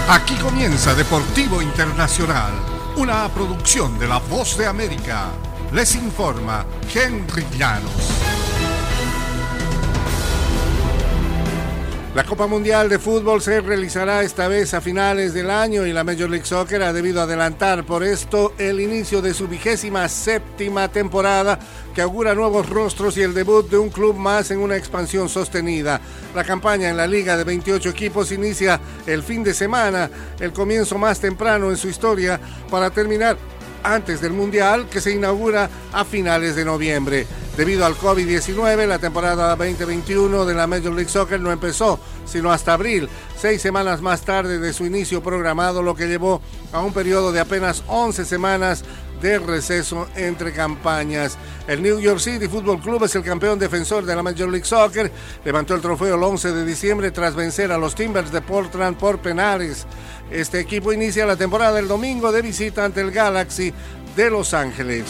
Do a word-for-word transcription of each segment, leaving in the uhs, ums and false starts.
Aquí comienza Deportivo Internacional, una producción de La Voz de América. Les informa Henry Llanos. La Copa Mundial de Fútbol se realizará esta vez a finales del año y la Major League Soccer ha debido adelantar por esto el inicio de su vigésima séptima temporada, que augura nuevos rostros y el debut de un club más en una expansión sostenida. La campaña en la liga de veintiocho equipos inicia el fin de semana, el comienzo más temprano en su historia, para terminar antes del Mundial, que se inaugura a finales de noviembre. Debido al COVID diecinueve, la temporada veinte veintiuno de la Major League Soccer no empezó sino hasta abril, seis semanas más tarde de su inicio programado, lo que llevó a un periodo de apenas once semanas de receso entre campañas. El New York City Football Club es el campeón defensor de la Major League Soccer. Levantó el trofeo el once de diciembre tras vencer a los Timbers de Portland por penales. Este equipo inicia la temporada el domingo de visita ante el Galaxy de Los Ángeles.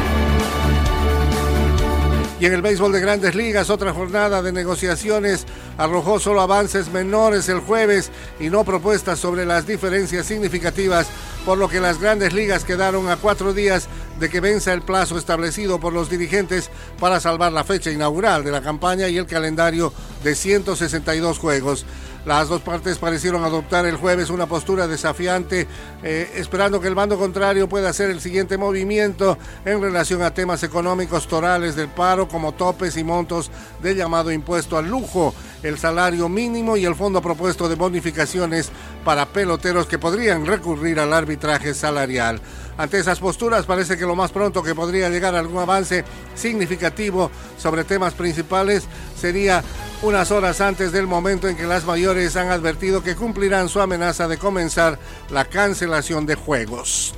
Y en el béisbol de Grandes Ligas, otra jornada de negociaciones arrojó solo avances menores el jueves y no propuestas sobre las diferencias significativas, por lo que las Grandes Ligas quedaron a cuatro días de que venza el plazo establecido por los dirigentes para salvar la fecha inaugural de la campaña y el calendario de ciento sesenta y dos juegos. Las dos partes parecieron adoptar el jueves una postura desafiante, eh, esperando que el bando contrario pueda hacer el siguiente movimiento en relación a temas económicos torales del paro, como topes y montos del llamado impuesto al lujo, el salario mínimo y el fondo propuesto de bonificaciones para peloteros que podrían recurrir al arbitraje salarial. Ante esas posturas, parece que lo más pronto que podría llegar a algún avance significativo sobre temas principales sería unas horas antes del momento en que las mayores han advertido que cumplirán su amenaza de comenzar la cancelación de juegos.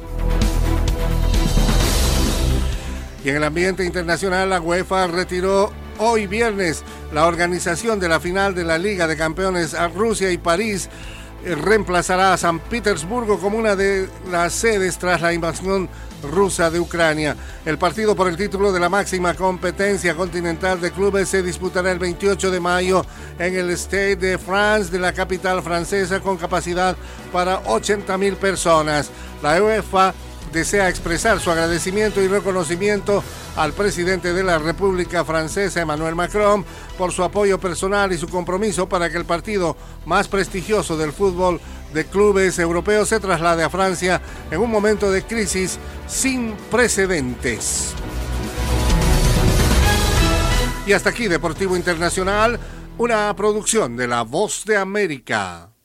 Y en el ambiente internacional, la UEFA retiró hoy viernes la organización de la final de la Liga de Campeones a Rusia y París. Reemplazará a San Petersburgo como una de las sedes tras la invasión rusa de Ucrania. El partido por el título de la máxima competencia continental de clubes se disputará el veintiocho de mayo en el Stade de France de la capital francesa, con capacidad para ochenta mil personas. La UEFA desea expresar su agradecimiento y reconocimiento al presidente de la República Francesa, Emmanuel Macron, por su apoyo personal y su compromiso para que el partido más prestigioso del fútbol de clubes europeos se traslade a Francia en un momento de crisis sin precedentes. Y hasta aquí Deportivo Internacional, una producción de La Voz de América.